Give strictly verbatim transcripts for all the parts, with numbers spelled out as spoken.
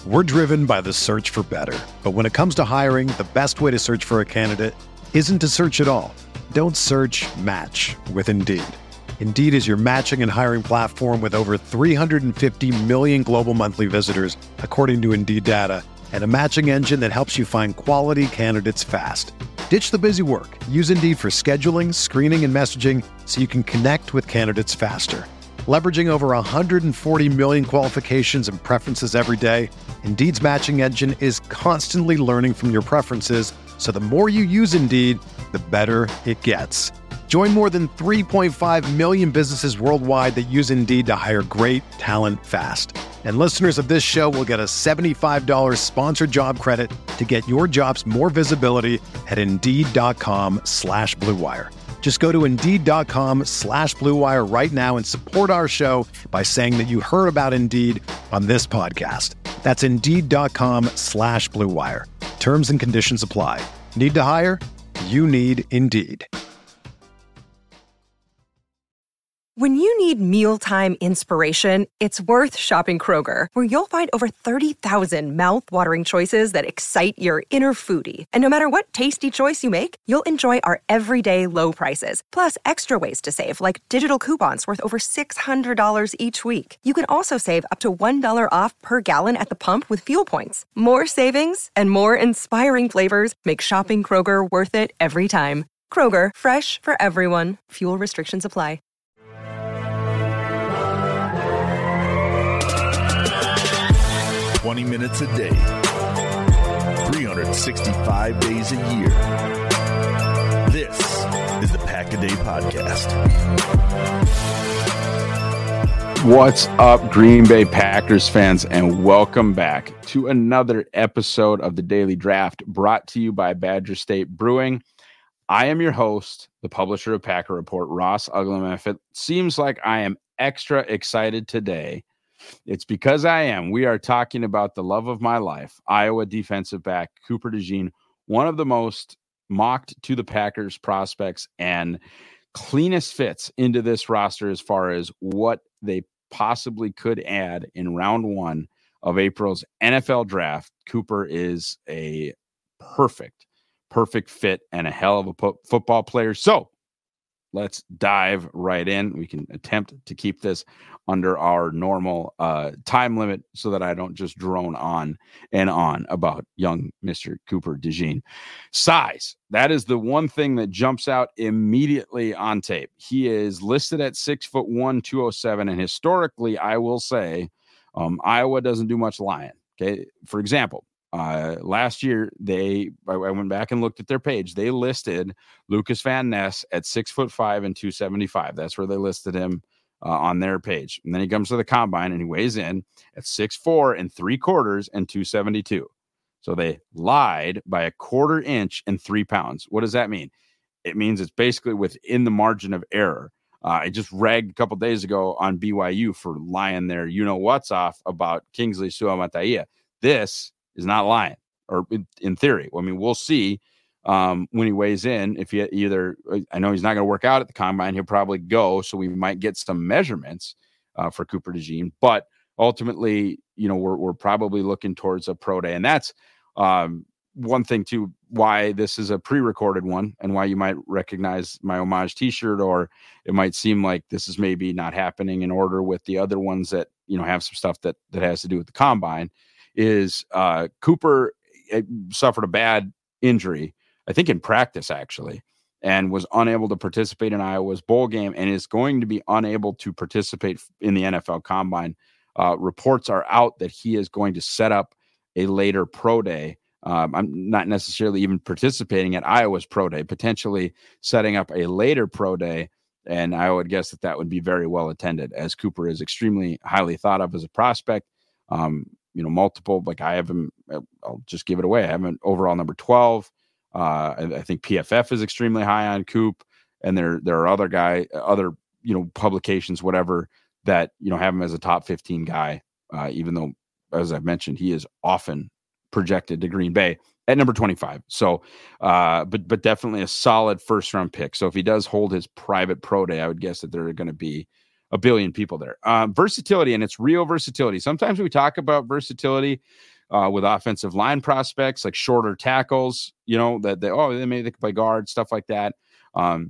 We're driven by the search for better. But when it comes to hiring, the best way to search for a candidate isn't to search at all. Don't search, match with Indeed. Indeed is your matching and hiring platform with over three hundred fifty million global monthly visitors, according to Indeed data, and a matching engine that helps you find quality candidates fast. Ditch the busy work. Use Indeed for scheduling, screening, and messaging so you can connect with candidates faster. Leveraging over one hundred forty million qualifications and preferences every day, Indeed's matching engine is constantly learning from your preferences, so the more you use Indeed, the better it gets. Join more than three point five million businesses worldwide that use Indeed to hire great talent fast. And listeners of this show will get a seventy-five dollars sponsored job credit to get your jobs more visibility at Indeed.com slash Blue Wire. Just go to Indeed.com slash Blue Wire right now and support our show by saying that you heard about Indeed on this podcast. That's Indeed.com slash Blue Wire. Terms and conditions apply. Need to hire? You need Indeed. When you need mealtime inspiration, it's worth shopping Kroger, where you'll find over thirty thousand mouth-watering choices that excite your inner foodie. And no matter what tasty choice you make, you'll enjoy our everyday low prices, plus extra ways to save, like digital coupons worth over six hundred dollars each week. You can also save up to one dollar off per gallon at the pump with fuel points. More savings and more inspiring flavors make shopping Kroger worth it every time. Kroger, fresh for everyone. Fuel restrictions apply. twenty minutes a day, three hundred sixty-five days a year. This is the Pack a Day Podcast. What's up, Green Bay Packers fans, and welcome back to another episode of the Daily Draft, brought to you by Badger State Brewing. I am your host, the publisher of Packer Report, Ross Uglem. If it seems like I am extra excited today, it's because I am. We are talking about the love of my life, Iowa defensive back Cooper DeJean, one of the most mocked to the Packers prospects and cleanest fits into this roster as far as what they possibly could add in round one of April's N F L draft. Cooper is a perfect, perfect fit and a hell of a po- football player. So let's dive right in. We can attempt to keep this under our normal uh, time limit so that I don't just drone on and on about young Mister Cooper DeJean. Size. That is the one thing that jumps out immediately on tape. He is listed at six foot one, two oh seven. And historically, I will say, um, Iowa doesn't do much lying. Okay. For example, Uh, last year, they I, I went back and looked at their page. They listed Lucas Van Ness at six foot five and two seventy-five. That's where they listed him uh, on their page. And then he comes to the combine and he weighs in at six four and three quarters and two seventy-two. So they lied by a quarter inch and three pounds. What does that mean? It means it's basically within the margin of error. Uh, I just ragged a couple days ago on B Y U for lying their you know what's off about Kingsley Suamataia. This is not lying, or in, in theory. I mean, we'll see um, when he weighs in. If he either, I know he's not going to work out at the combine, he'll probably go, so we might get some measurements uh, for Cooper DeJean. But ultimately, you know, we're we're probably looking towards a pro day, and that's um, one thing too. Why this is a pre-recorded one, and why you might recognize my homage T-shirt, or it might seem like this is maybe not happening in order with the other ones that you know have some stuff that that has to do with the combine. Is uh, Cooper suffered a bad injury, I think in practice actually, and was unable to participate in Iowa's bowl game and is going to be unable to participate in the N F L Combine. Uh, reports are out that he is going to set up a later pro day. Um, I'm not necessarily even participating at Iowa's pro day, potentially setting up a later pro day. And I would guess that that would be very well attended, as Cooper is extremely highly thought of as a prospect. Um, you know, multiple, like I have him, I'll just give it away. I have him overall number twelve. Uh, I, I think P F F is extremely high on Coop, and there, there are other guy, other, you know, publications, whatever, that, you know, have him as a top fifteen guy. Uh, even though, as I've mentioned, he is often projected to Green Bay at number twenty-five. So, uh, but, but definitely a solid first round pick. So if he does hold his private pro day, I would guess that there are going to be a billion people there. Um, versatility, and it's real versatility. Sometimes we talk about versatility uh, with offensive line prospects, like shorter tackles, you know, that they, oh, they maybe they can play guard, stuff like that. Um,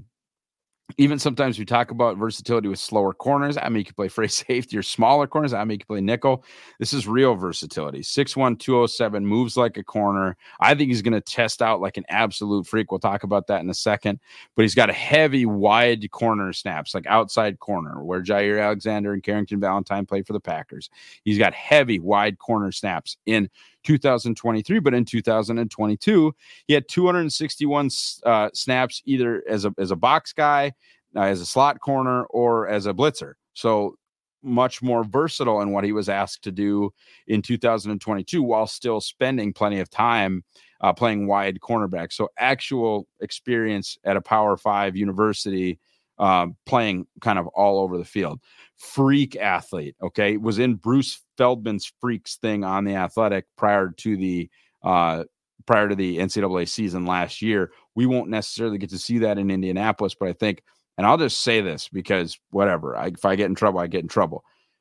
Even sometimes we talk about versatility with slower corners. I mean, you can play free safety or smaller corners. I mean, you can play nickel. This is real versatility. six one, two oh seven, moves like a corner. I think he's going to test out like an absolute freak. We'll talk about that in a second. But he's got a heavy, wide corner snaps, like outside corner, where Jair Alexander and Carrington Valentine play for the Packers. He's got heavy, wide corner snaps in two thousand twenty-three, but in two thousand twenty-two, he had two hundred sixty-one uh, snaps either as a as a box guy, uh, as a slot corner, or as a blitzer. So much more versatile in what he was asked to do in two thousand twenty-two, while still spending plenty of time uh, playing wide cornerback. So actual experience at a Power Five university, um, playing kind of all over the field. Freak athlete, okay, was in Bruce Feldman's Freaks thing on The Athletic prior to the uh, prior to the N C double A season last year. We won't necessarily get to see that in Indianapolis, but I think, and I'll just say this because whatever, I, if I get in trouble, I get in trouble.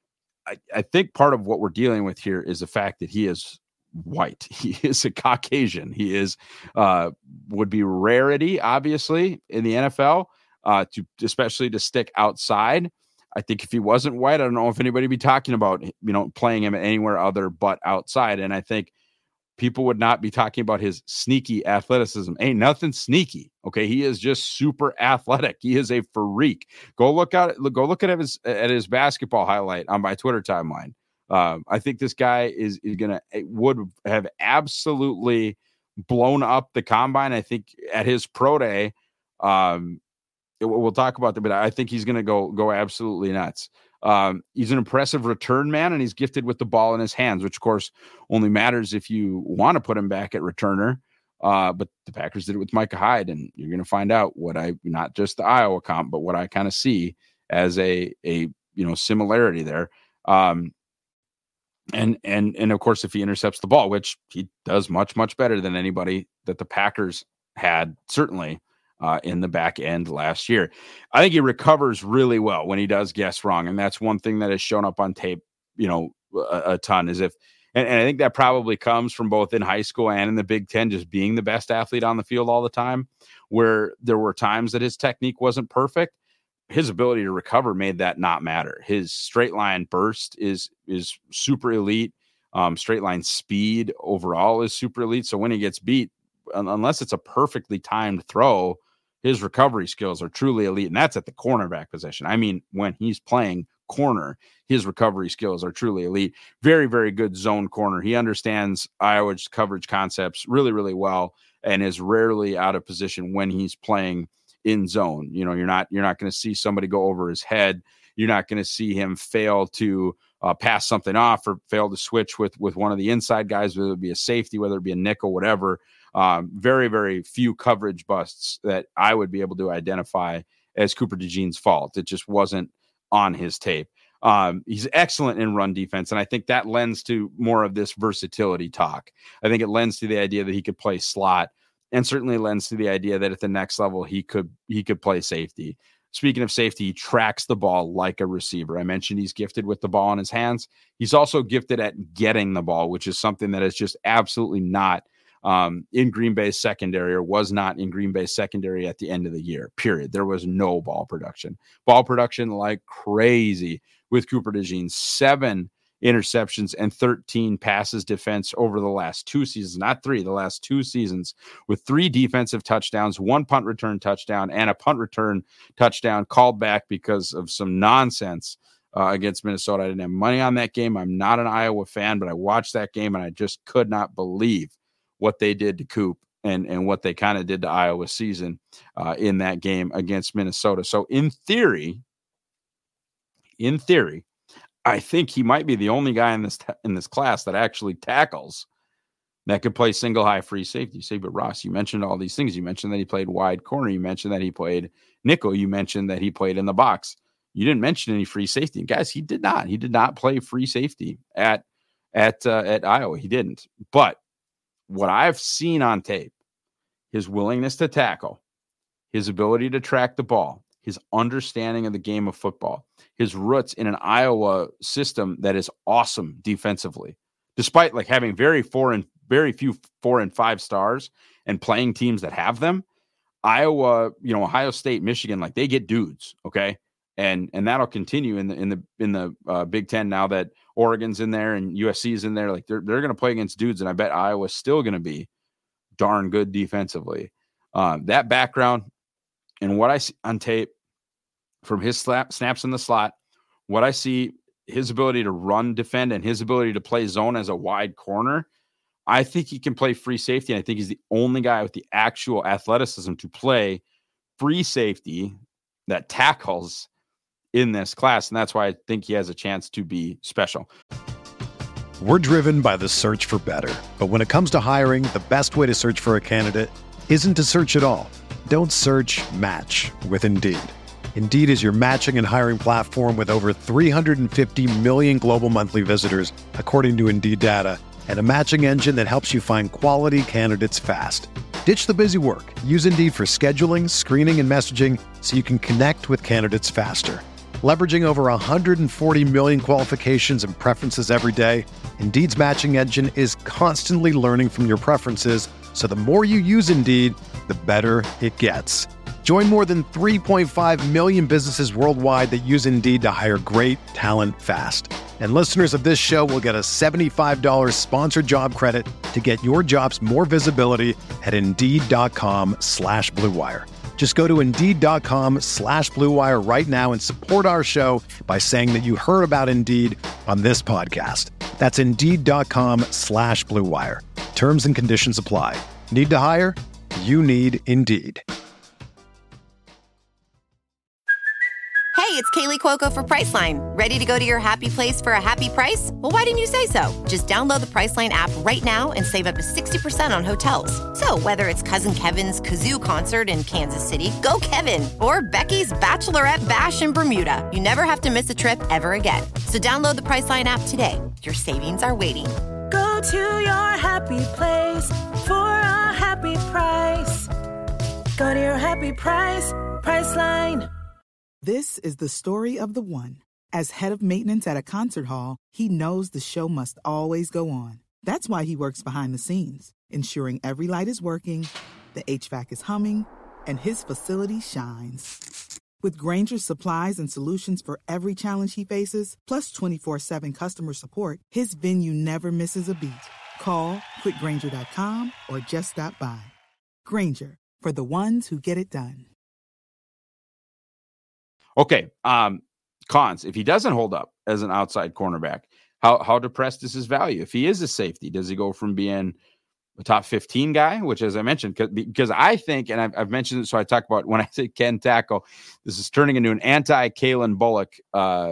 I, I think part of what we're dealing with here is the fact that he is white. He is a Caucasian. He is uh, would be rarity, obviously, in the N F L, uh, to especially to stick outside. I think if he wasn't white, I don't know if anybody would be talking about, you know, playing him anywhere other but outside. And I think people would not be talking about his sneaky athleticism. Ain't nothing sneaky. Okay. He is just super athletic. He is a freak. Go look at go look at his, at his basketball highlight on my Twitter timeline. Um, I think this guy is, is going to, would have absolutely blown up the combine. I think at his pro day, um, we'll talk about that, but I think he's going to go go absolutely nuts. Um, he's an impressive return man, and he's gifted with the ball in his hands, which, of course, only matters if you want to put him back at returner. Uh, but the Packers did it with Micah Hyde, and you're going to find out what I, not just the Iowa comp, but what I kind of see as a a you know similarity there. Um, and and and of course, if he intercepts the ball, which he does much much better than anybody that the Packers had, certainly. Uh, in the back end last year. I think he recovers really well when he does guess wrong. And that's one thing that has shown up on tape, you know, a, a ton is if, and, and I think that probably comes from both in high school and in the Big Ten, just being the best athlete on the field all the time, where there were times that his technique wasn't perfect. His ability to recover made that not matter. His straight line burst is, is super elite. Um, straight line speed overall is super elite. So when he gets beat, unless it's a perfectly timed throw, his recovery skills are truly elite. And that's at the cornerback position. I mean, when he's playing corner, his recovery skills are truly elite. Very, very good zone corner. He understands Iowa's coverage concepts really, really well, and is rarely out of position when he's playing in zone. You know, you're not, you're not going to see somebody go over his head. You're not going to see him fail to uh, pass something off or fail to switch with, with one of the inside guys, whether it be a safety, whether it be a nickel, whatever. Um, very, very few coverage busts that I would be able to identify as Cooper DeJean's fault. It just wasn't on his tape. Um, he's excellent in run defense, and I think that lends to more of this versatility talk. I think it lends to the idea that he could play slot, and certainly lends to the idea that at the next level he could he could play safety. Speaking of safety, he tracks the ball like a receiver. I mentioned he's gifted with the ball in his hands. He's also gifted at getting the ball, which is something that is just absolutely not Um, in Green Bay's secondary, or was not in Green Bay's secondary at the end of the year, period. There was no ball production. Ball production like crazy with Cooper DeJean. Seven interceptions and thirteen passes defense over the last two seasons, not three, the last two seasons, with three defensive touchdowns, one punt return touchdown, and a punt return touchdown called back because of some nonsense uh, against Minnesota. I didn't have money on that game. I'm not an Iowa fan, but I watched that game and I just could not believe what they did to Coop and, and what they kind of did to Iowa season uh, in that game against Minnesota. So in theory, in theory, I think he might be the only guy in this, in this class that actually tackles that could play single high free safety. You say, but Ross, you mentioned all these things. You mentioned that he played wide corner. You mentioned that he played nickel. You mentioned that he played in the box. You didn't mention any free safety. And guys, he did not. He did not play free safety at, at, uh, at Iowa. He didn't. But what I've seen on tape, his willingness to tackle, his ability to track the ball, his understanding of the game of football, his roots in an Iowa system that is awesome defensively, despite like having very four and very few four and five stars and playing teams that have them. Iowa, you know, Ohio State, Michigan, like they get dudes. Okay. And, and that'll continue in the, in the, in the uh, Big Ten now that Oregon's in there and U S C is in there. Like they're, they're going to play against dudes. And I bet Iowa's still going to be darn good defensively. Uh, that background and what I see on tape from his slap, snaps in the slot, what I see, his ability to run, defend, and his ability to play zone as a wide corner, I think he can play free safety. And I think he's the only guy with the actual athleticism to play free safety that tackles in this class. And that's why I think he has a chance to be special. We're driven by the search for better. But when it comes to hiring, the best way to search for a candidate isn't to search at all. Don't search, match with Indeed. Indeed is your matching and hiring platform with over three hundred fifty million global monthly visitors, according to Indeed data, and a matching engine that helps you find quality candidates fast. Ditch the busy work. Use Indeed for scheduling, screening, and messaging so you can connect with candidates faster. Leveraging over one hundred forty million qualifications and preferences every day, Indeed's matching engine is constantly learning from your preferences, so the more you use Indeed, the better it gets. Join more than three point five million businesses worldwide that use Indeed to hire great talent fast. And listeners of this show will get a seventy-five dollars sponsored job credit to get your jobs more visibility at Indeed.com slash Blue Wire. Just go to Indeed.com slash Blue Wire right now and support our show by saying that you heard about Indeed on this podcast. That's Indeed.com slash Blue Wire. Terms and conditions apply. Need to hire? You need Indeed. Hey, it's Kaylee Cuoco for Priceline. Ready to go to your happy place for a happy price? Well, why didn't you say so? Just download the Priceline app right now and save up to sixty percent on hotels. So whether it's Cousin Kevin's Kazoo Concert in Kansas City, go Kevin, or Becky's Bachelorette Bash in Bermuda, you never have to miss a trip ever again. So download the Priceline app today. Your savings are waiting. Go to your happy place for a happy price. Go to your happy price, Priceline. This is the story of the one. As head of maintenance at a concert hall, he knows the show must always go on. That's why he works behind the scenes, ensuring every light is working, the H V A C is humming, and his facility shines. With Grainger's supplies and solutions for every challenge he faces, plus twenty-four seven customer support, his venue never misses a beat. Call quick grainger dot com or just stop by. Grainger, for the ones who get it done. Okay, um, cons. If he doesn't hold up as an outside cornerback, how how depressed is his value? If he is a safety, does he go from being a top fifteen guy, which, as I mentioned, because I think, and I've, I've mentioned it, so I talk about when I say can tackle, this is turning into an anti-Kalen Bullock uh,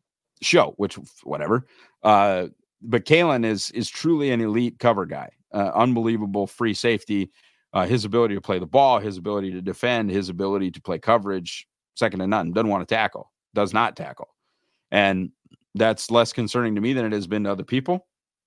show, which whatever. Uh, but Kalen is is truly an elite cover guy, uh, unbelievable free safety. Uh, his ability to play the ball, his ability to defend, his ability to play coverage. Second to none. Doesn't want to tackle. Does not tackle. And that's less concerning to me than it has been to other people.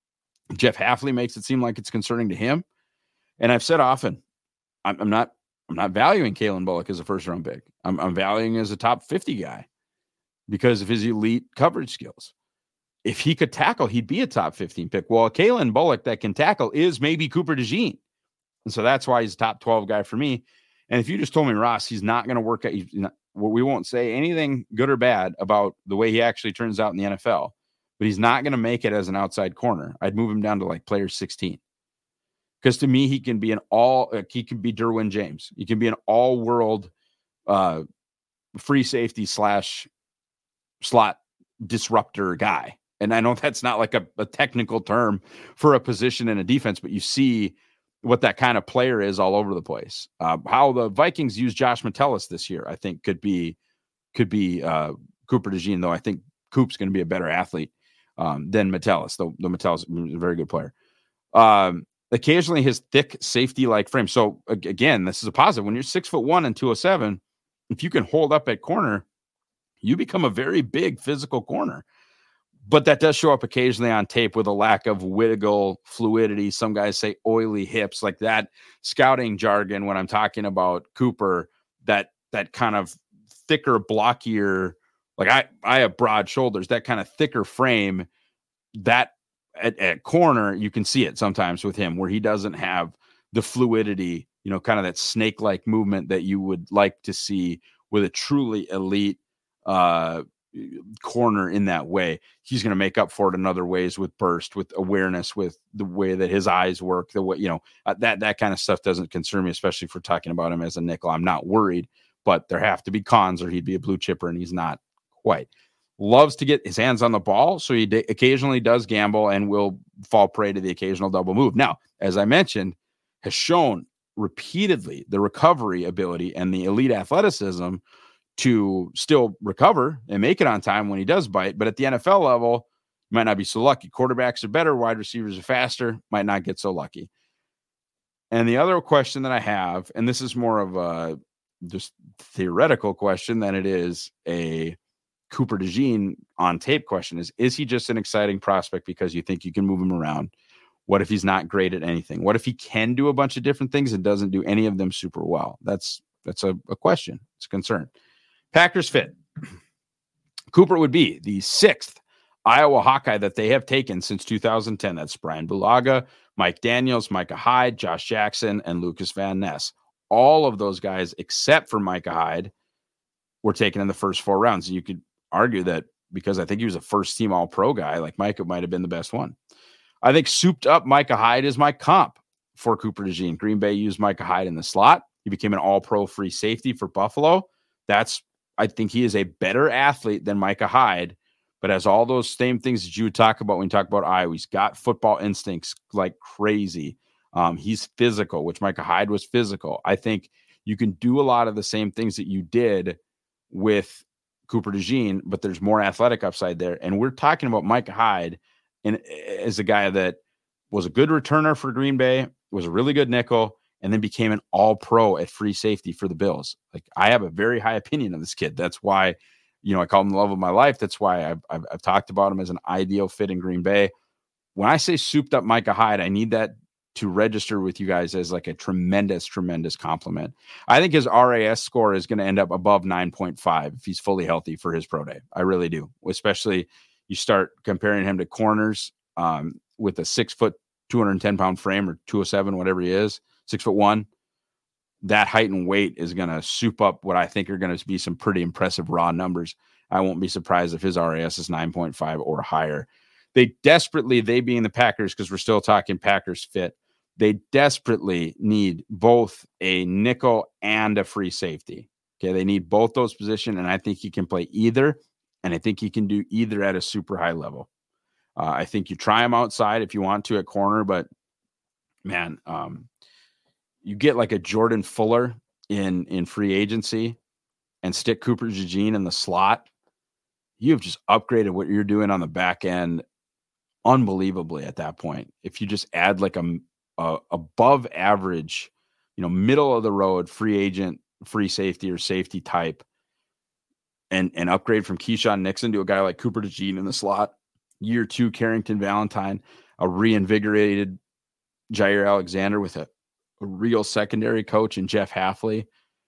Jeff Hafley makes it seem like it's concerning to him. And I've said often, I'm, I'm not I'm not valuing Kalen Bullock as a first-round pick. I'm, I'm valuing him as a top fifty guy because of his elite coverage skills. If he could tackle, he'd be a top fifteen pick. Well, a Kalen Bullock that can tackle is maybe Cooper DeJean. And so that's why he's a top twelve guy for me. And if you just told me, Ross, he's not going to work out, he's not, we won't say anything good or bad about the way he actually turns out in the N F L, but he's not going to make it as an outside corner. I'd move him down to like player sixteen. Because to me, he can be an all, uh, he can be Derwin James. He can be an all world uh, free safety slash slot disruptor guy. And I know that's not like a, a technical term for a position in a defense, but you see what that kind of player is all over the place. Uh, how the Vikings use Josh Metellus this year, I think could be, could be uh, Cooper DeJean, though I think Coop's going to be a better athlete um, than Metellus, though the Metellus is a very good player. Um, occasionally his thick safety-like frame. So again, this is a positive. When you're six foot one and two oh seven, if you can hold up at corner, you become a very big physical corner. But that does show up occasionally on tape with a lack of wiggle, fluidity. Some guys say oily hips, like that scouting jargon when I'm talking about Cooper, that that kind of thicker, blockier, like I, I have broad shoulders, that kind of thicker frame, that at, at corner, you can see it sometimes with him where he doesn't have the fluidity, you know, kind of that snake-like movement that you would like to see with a truly elite uh, corner in that way. He's going to make up for it in other ways with burst, with awareness, with the way that his eyes work, the way, you know, uh, that, that kind of stuff doesn't concern me, especially if we're talking about him as a nickel. I'm not worried, but there have to be cons or he'd be a blue chipper, and he's not quite. Loves to get his hands on the ball, so he d- occasionally does gamble and will fall prey to the occasional double move. Now, as I mentioned, has shown repeatedly the recovery ability and the elite athleticism to still recover and make it on time when he does bite. But at the N F L level, might not be so lucky. Quarterbacks are better, wide receivers are faster, might not get so lucky. And the other question that I have, and this is more of a just theoretical question than it is a Cooper DeJean on tape question, is, is he just an exciting prospect because you think you can move him around? What if he's not great at anything? What if he can do a bunch of different things and doesn't do any of them super well? That's that's a, a question. It's a concern. Packers fit. Cooper would be the sixth Iowa Hawkeye that they have taken since two thousand ten. That's Brian Bulaga, Mike Daniels, Micah Hyde, Josh Jackson, and Lucas Van Ness. All of those guys, except for Micah Hyde, were taken in the first four rounds. And you could argue that because I think he was a first-team All-Pro guy, like Micah might have been the best one. I think souped-up Micah Hyde is my comp for Cooper DeJean. Green Bay used Micah Hyde in the slot. He became an All-Pro free safety for Buffalo. That's I think he is a better athlete than Micah Hyde, but has all those same things that you would talk about when you talk about Iowa. He's got football instincts like crazy. Um, he's physical, which Micah Hyde was physical. I think you can do a lot of the same things that you did with Cooper DeJean, but there's more athletic upside there. And we're talking about Micah Hyde and as a guy that was a good returner for Green Bay, was a really good nickel, and then became an all-pro at free safety for the Bills. Like, I have a very high opinion of this kid. That's why, you know, I call him the love of my life. That's why I've, I've, I've talked about him as an ideal fit in Green Bay. When I say souped up Micah Hyde, I need that to register with you guys as like a tremendous, tremendous compliment. I think his R A S score is going to end up above nine point five if he's fully healthy for his pro day. I really do. Especially you start comparing him to corners um, with a six foot, two hundred ten pound frame, or two oh seven, whatever he is, six foot one. That height and weight is going to soup up what I think are going to be some pretty impressive raw numbers. I won't be surprised if his R A S is nine point five or higher. They desperately, they being the Packers, because we're still talking Packers fit, they desperately need both a nickel and a free safety. Okay, they need both those positions, and I think he can play either, and I think he can do either at a super high level. Uh, I think you try him outside if you want to at corner, but man, um, you get like a Jordan Fuller in, in free agency and stick Cooper DeJean in the slot. You have just upgraded what you're doing on the back end unbelievably at that point. If you just add like a, a above average, you know, middle of the road free agent, free safety or safety type, and, and upgrade from Keyshawn Nixon to a guy like Cooper DeJean in the slot, year two Carrington Valentine, a reinvigorated Jair Alexander with a, a real secondary coach and Jeff Hafley.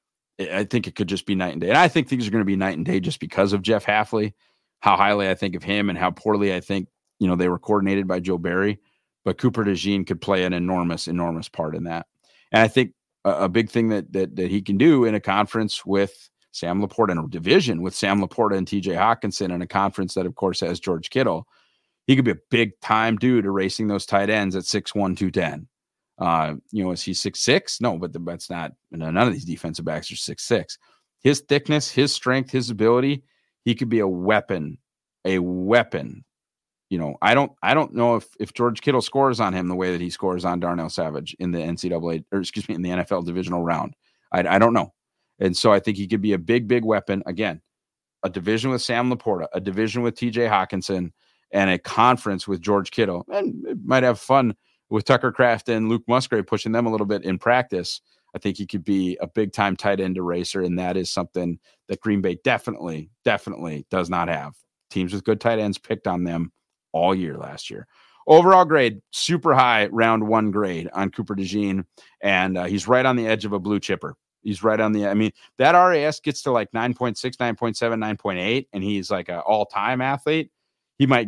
I think it could just be night and day. And I think things are going to be night and day just because of Jeff Hafley, how highly I think of him and how poorly I think, you know, they were coordinated by Joe Barry. But Cooper DeJean could play an enormous, enormous part in that. And I think a, a big thing that, that that he can do in a conference with Sam Laporta, in a division with Sam Laporta and T J Hawkinson, in a conference that, of course, has George Kittle, he could be a big-time dude erasing those tight ends at six one, two ten. Uh, you know, is he six six? No, but the, that's not, none of these defensive backs are six six. His thickness, his strength, his ability, he could be a weapon, a weapon. You know, I don't, I don't know if, if George Kittle scores on him the way that he scores on Darnell Savage in the N C double A, or excuse me, in the N F L divisional round. I, I don't know. And so I think he could be a big, big weapon. Again, a division with Sam Laporta, a division with T J Hawkinson, and a conference with George Kittle. And it might have fun with Tucker Kraft and Luke Musgrave, pushing them a little bit in practice. I think he could be a big time tight end eraser. And that is something that Green Bay definitely, definitely does not have. Teams with good tight ends picked on them all year last year. Overall grade, super high round one grade on Cooper DeJean. And uh, he's right on the edge of a blue chipper. He's right on the, I mean, that R A S gets to like nine point six, nine point seven, nine point eight, and he's like an all-time athlete. He might get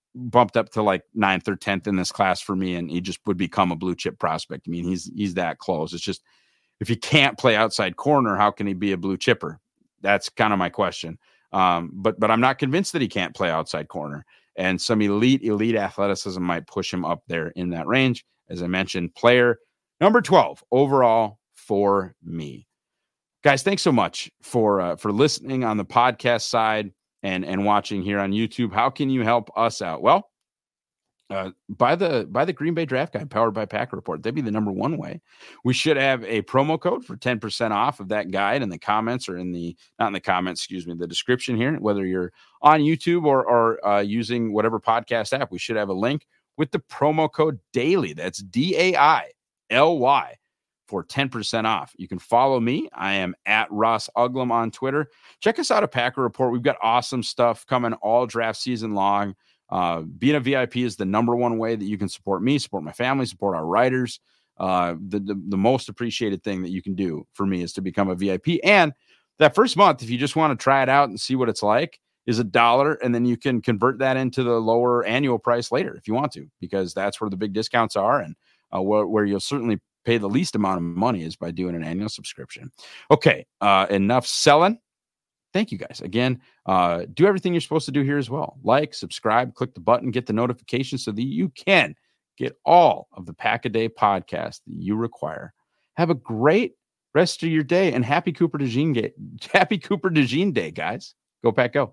bumped up to like ninth or tenth in this class for me, and he just would become a blue chip prospect. I mean, he's he's that close. It's just, if he can't play outside corner, how can he be a blue chipper? That's kind of my question. Um, but but I'm not convinced that he can't play outside corner. And some elite, elite athleticism might push him up there in that range. As I mentioned, player number twelve overall for me. Guys, thanks so much for uh, for listening on the podcast side and and watching here on YouTube. How can you help us out? Well, uh, by the by the Green Bay Draft Guide, powered by Packer Report. That'd be the number one way. We should have a promo code for ten percent off of that guide in the comments, or in the not in the comments, excuse me, the description here. Whether you're on YouTube or or uh, using whatever podcast app, we should have a link with the promo code DAILY. That's D A I L Y. For ten percent off. You can follow me. I am at Ross Uglum on Twitter. Check us out at Packer Report. We've got awesome stuff coming all draft season long. Uh, being a V I P is the number one way that you can support me, support my family, support our writers. Uh, the, the, the most appreciated thing that you can do for me is to become a V I P. And that first month, if you just want to try it out and see what it's like, is a dollar. And then you can convert that into the lower annual price later if you want to, because that's where the big discounts are, and uh, where, where you'll certainly pay the least amount of money is by doing an annual subscription. Okay, uh, enough selling. Thank you guys. Again, uh, do everything you're supposed to do here as well. Like, subscribe, click the button, get the notifications so that you can get all of the Pack-A-Day podcasts that you require. Have a great rest of your day, and happy Cooper DeJean Day. Happy Cooper DeJean Day, guys. Go Pack, go.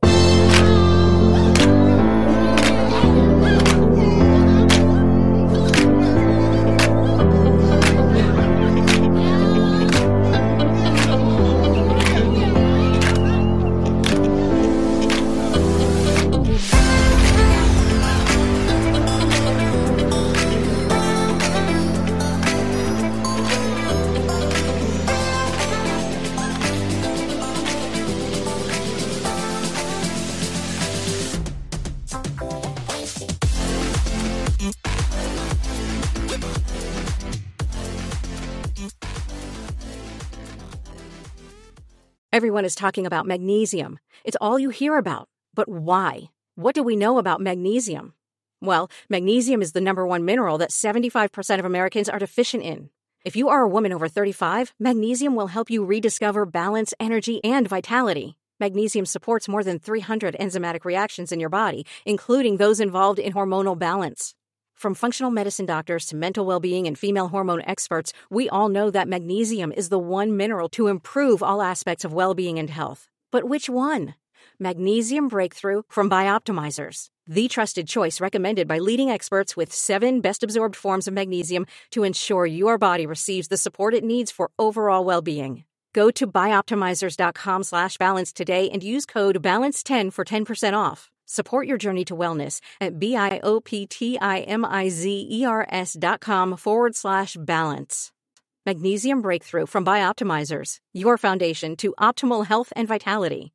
Everyone is talking about magnesium. It's all you hear about. But why? What do we know about magnesium? Well, magnesium is the number one mineral that seventy-five percent of Americans are deficient in. If you are a woman over thirty-five, magnesium will help you rediscover balance, energy, and vitality. Magnesium supports more than three hundred enzymatic reactions in your body, including those involved in hormonal balance. From functional medicine doctors to mental well-being and female hormone experts, we all know that magnesium is the one mineral to improve all aspects of well-being and health. But which one? Magnesium Breakthrough from Bioptimizers, the trusted choice recommended by leading experts with seven best-absorbed forms of magnesium to ensure your body receives the support it needs for overall well-being. Go to bioptimizers.com slash balance today and use code balance ten for ten percent off. Support your journey to wellness at B-I-O-P-T-I-M-I-Z-E-R-S dot com forward slash balance. Magnesium Breakthrough from Bioptimizers, your foundation to optimal health and vitality.